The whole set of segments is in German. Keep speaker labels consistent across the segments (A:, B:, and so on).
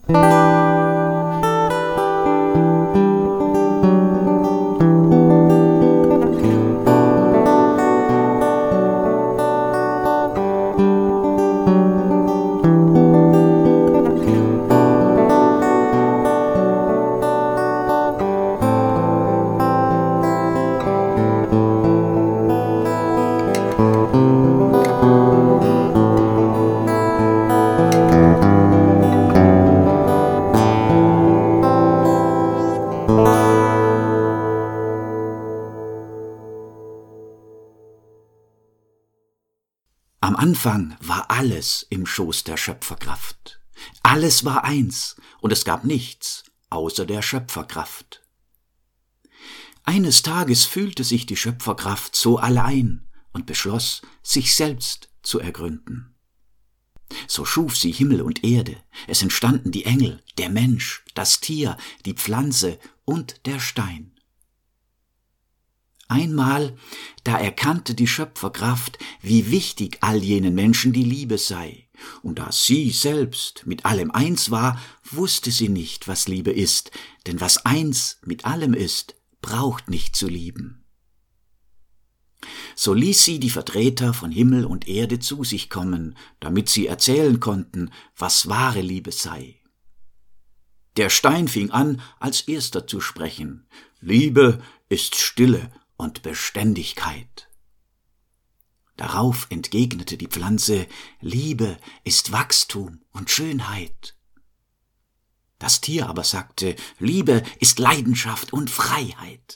A: Am Anfang war alles im Schoß der Schöpferkraft. Alles war eins und es gab nichts außer der Schöpferkraft. Eines Tages fühlte sich die Schöpferkraft so allein und beschloss, sich selbst zu ergründen. So schuf sie Himmel und Erde, es entstanden die Engel, der Mensch, das Tier, die Pflanze und der Stein. Einmal, da erkannte die Schöpferkraft, wie wichtig all jenen Menschen die Liebe sei, und da sie selbst mit allem eins war, wusste sie nicht, was Liebe ist, denn was eins mit allem ist, braucht nicht zu lieben. So ließ sie die Vertreter von Himmel und Erde zu sich kommen, damit sie erzählen konnten, was wahre Liebe sei. Der Stein fing an, als erster zu sprechen. Liebe ist Stille und Beständigkeit. Darauf entgegnete die Pflanze, Liebe ist Wachstum und Schönheit. Das Tier aber sagte, Liebe ist Leidenschaft und Freiheit.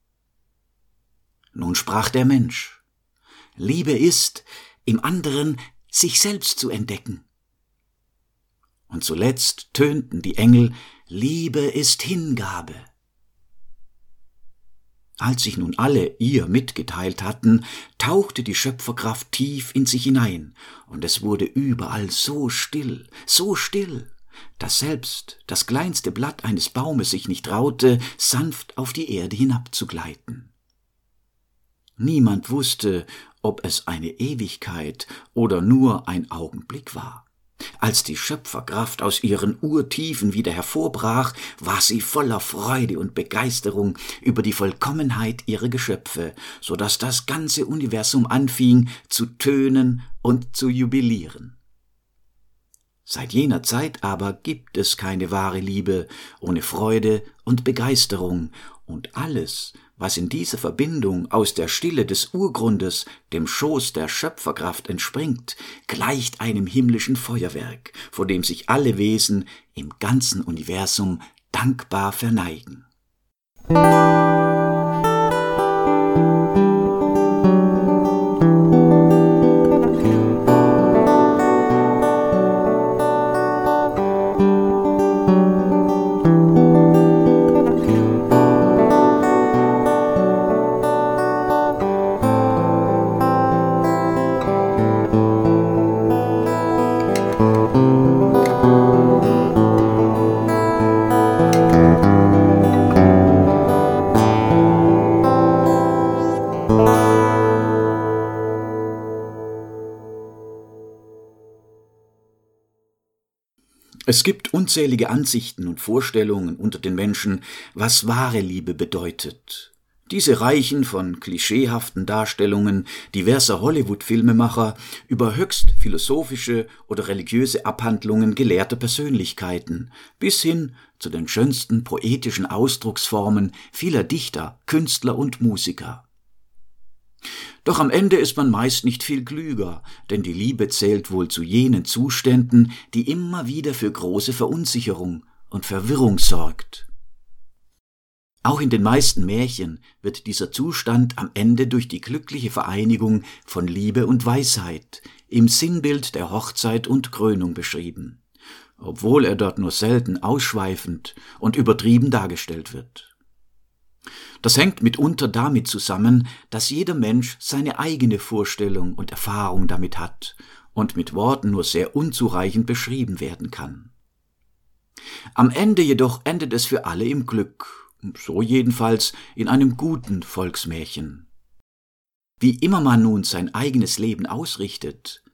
A: Nun sprach der Mensch, Liebe ist, im anderen sich selbst zu entdecken. Und zuletzt tönten die Engel, Liebe ist Hingabe. Als sich nun alle ihr mitgeteilt hatten, tauchte die Schöpferkraft tief in sich hinein, und es wurde überall so still, dass selbst das kleinste Blatt eines Baumes sich nicht traute, sanft auf die Erde hinabzugleiten. Niemand wusste, ob es eine Ewigkeit oder nur ein Augenblick war. Als die Schöpferkraft aus ihren Urtiefen wieder hervorbrach, war sie voller Freude und Begeisterung über die Vollkommenheit ihrer Geschöpfe, so dass das ganze Universum anfing zu tönen und zu jubilieren. Seit jener Zeit aber gibt es keine wahre Liebe ohne Freude und Begeisterung, und alles, was in dieser Verbindung aus der Stille des Urgrundes, dem Schoß der Schöpferkraft entspringt, gleicht einem himmlischen Feuerwerk, vor dem sich alle Wesen im ganzen Universum dankbar verneigen. Es gibt unzählige Ansichten und Vorstellungen unter den Menschen, was wahre Liebe bedeutet. Diese reichen von klischeehaften Darstellungen diverser Hollywood-Filmemacher über höchst philosophische oder religiöse Abhandlungen gelehrter Persönlichkeiten bis hin zu den schönsten poetischen Ausdrucksformen vieler Dichter, Künstler und Musiker. Doch am Ende ist man meist nicht viel klüger, denn die Liebe zählt wohl zu jenen Zuständen, die immer wieder für große Verunsicherung und Verwirrung sorgt. Auch in den meisten Märchen wird dieser Zustand am Ende durch die glückliche Vereinigung von Liebe und Weisheit im Sinnbild der Hochzeit und Krönung beschrieben, obwohl er dort nur selten ausschweifend und übertrieben dargestellt wird. Das hängt mitunter damit zusammen, dass jeder Mensch seine eigene Vorstellung und Erfahrung damit hat und mit Worten nur sehr unzureichend beschrieben werden kann. Am Ende jedoch endet es für alle im Glück, so jedenfalls in einem guten Volksmärchen. Wie immer man nun sein eigenes Leben ausrichtet,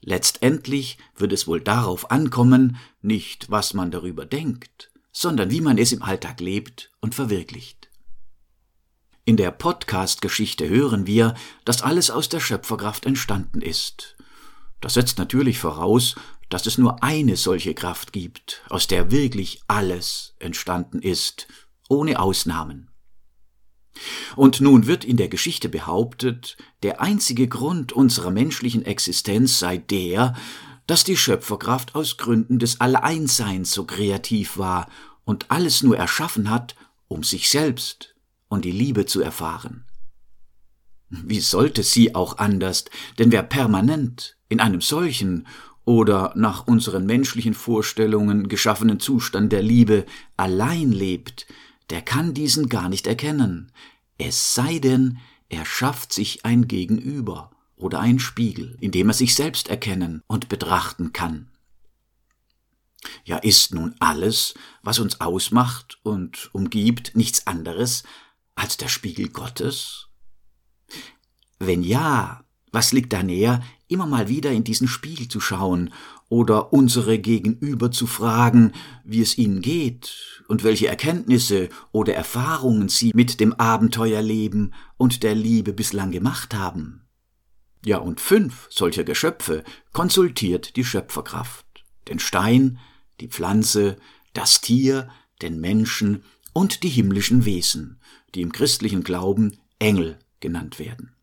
A: Letztendlich wird es wohl darauf ankommen, nicht was man darüber denkt, sondern wie man es im Alltag lebt und verwirklicht. In der Podcast-Geschichte hören wir, dass alles aus der Schöpferkraft entstanden ist. Das setzt natürlich voraus, dass es nur eine solche Kraft gibt, aus der wirklich alles entstanden ist, ohne Ausnahmen. Und nun wird in der Geschichte behauptet, der einzige Grund unserer menschlichen Existenz sei der, dass die Schöpferkraft aus Gründen des Alleinseins so kreativ war und alles nur erschaffen hat, um sich selbst und die Liebe zu erfahren. Wie sollte sie auch anders, denn wer permanent in einem solchen oder nach unseren menschlichen Vorstellungen geschaffenen Zustand der Liebe allein lebt, der kann diesen gar nicht erkennen, es sei denn, er schafft sich ein Gegenüber oder ein Spiegel, in dem er sich selbst erkennen und betrachten kann. Ja, ist nun alles, was uns ausmacht und umgibt, nichts anderes als der Spiegel Gottes? Wenn ja, was liegt da näher, immer mal wieder in diesen Spiegel zu schauen oder unsere Gegenüber zu fragen, wie es ihnen geht und welche Erkenntnisse oder Erfahrungen sie mit dem Abenteuerleben und der Liebe bislang gemacht haben? Ja, und 5 solcher Geschöpfe konsultiert die Schöpferkraft: den Stein, die Pflanze, das Tier, den Menschen und die himmlischen Wesen, die im christlichen Glauben Engel genannt werden.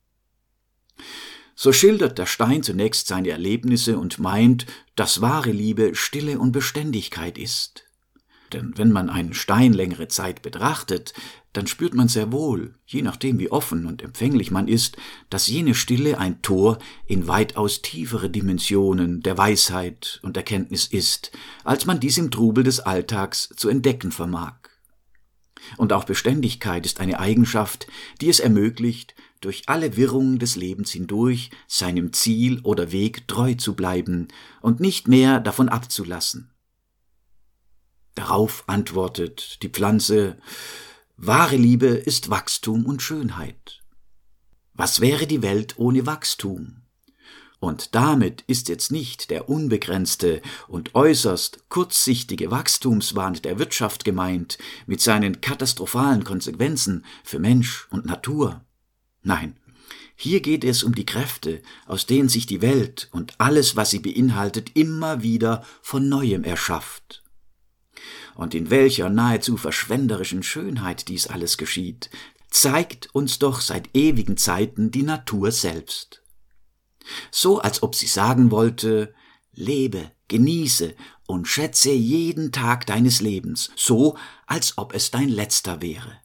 A: So schildert der Stein zunächst seine Erlebnisse und meint, dass wahre Liebe Stille und Beständigkeit ist. Denn wenn man einen Stein längere Zeit betrachtet, dann spürt man sehr wohl, je nachdem wie offen und empfänglich man ist, dass jene Stille ein Tor in weitaus tiefere Dimensionen der Weisheit und Erkenntnis ist, als man dies im Trubel des Alltags zu entdecken vermag. Und auch Beständigkeit ist eine Eigenschaft, die es ermöglicht, durch alle Wirrungen des Lebens hindurch seinem Ziel oder Weg treu zu bleiben und nicht mehr davon abzulassen. Darauf antwortet die Pflanze: Wahre Liebe ist Wachstum und Schönheit. Was wäre die Welt ohne Wachstum? Und damit ist jetzt nicht der unbegrenzte und äußerst kurzsichtige Wachstumswahn der Wirtschaft gemeint, mit seinen katastrophalen Konsequenzen für Mensch und Natur. Nein, hier geht es um die Kräfte, aus denen sich die Welt und alles, was sie beinhaltet, immer wieder von Neuem erschafft. Und in welcher nahezu verschwenderischen Schönheit dies alles geschieht, zeigt uns doch seit ewigen Zeiten die Natur selbst. So als ob sie sagen wollte: Lebe, genieße und schätze jeden Tag deines Lebens, so als ob es dein letzter wäre.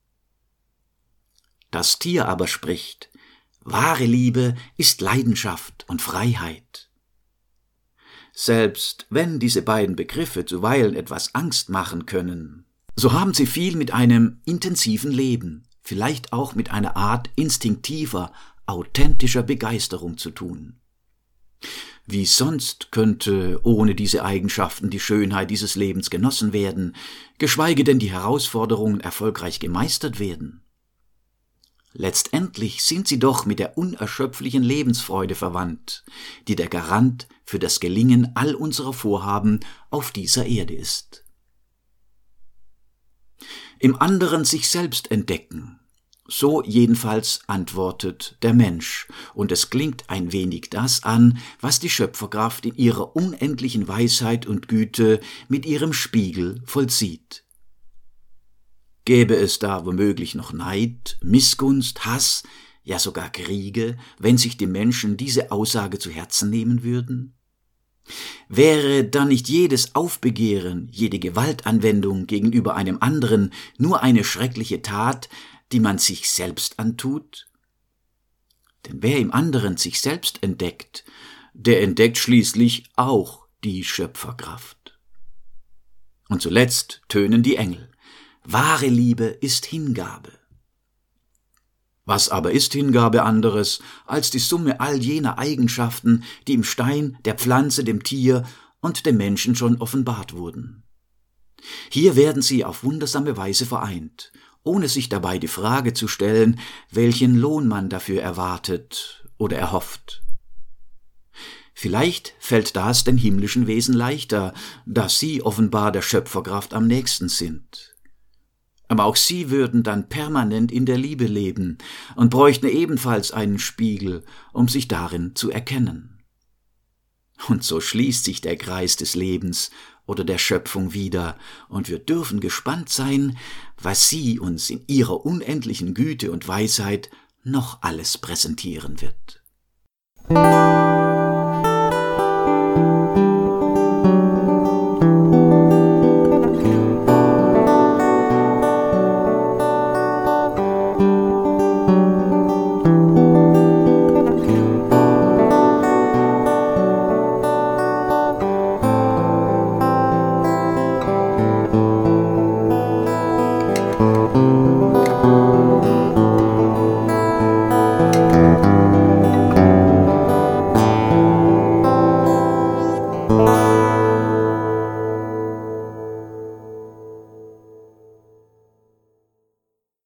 A: Das Tier aber spricht: Wahre Liebe ist Leidenschaft und Freiheit. Selbst wenn diese beiden Begriffe zuweilen etwas Angst machen können, so haben sie viel mit einem intensiven Leben, vielleicht auch mit einer Art instinktiver, authentischer Begeisterung zu tun. Wie sonst könnte ohne diese Eigenschaften die Schönheit dieses Lebens genossen werden, geschweige denn die Herausforderungen erfolgreich gemeistert werden? Letztendlich sind sie doch mit der unerschöpflichen Lebensfreude verwandt, die der Garant für das Gelingen all unserer Vorhaben auf dieser Erde ist. Im anderen sich selbst entdecken, so jedenfalls antwortet der Mensch, und es klingt ein wenig das an, was die Schöpferkraft in ihrer unendlichen Weisheit und Güte mit ihrem Spiegel vollzieht. Gäbe es da womöglich noch Neid, Missgunst, Hass, ja sogar Kriege, wenn sich die Menschen diese Aussage zu Herzen nehmen würden? Wäre dann nicht jedes Aufbegehren, jede Gewaltanwendung gegenüber einem anderen nur eine schreckliche Tat, die man sich selbst antut? Denn wer im anderen sich selbst entdeckt, der entdeckt schließlich auch die Schöpferkraft. Und zuletzt tönen die Engel: Wahre Liebe ist Hingabe. Was aber ist Hingabe anderes als die Summe all jener Eigenschaften, die im Stein, der Pflanze, dem Tier und dem Menschen schon offenbart wurden? Hier werden sie auf wundersame Weise vereint, ohne sich dabei die Frage zu stellen, welchen Lohn man dafür erwartet oder erhofft. Vielleicht fällt das den himmlischen Wesen leichter, da sie offenbar der Schöpferkraft am nächsten sind. Aber auch sie würden dann permanent in der Liebe leben und bräuchten ebenfalls einen Spiegel, um sich darin zu erkennen. Und so schließt sich der Kreis des Lebens oder der Schöpfung wieder, und wir dürfen gespannt sein, was sie uns in ihrer unendlichen Güte und Weisheit noch alles präsentieren wird.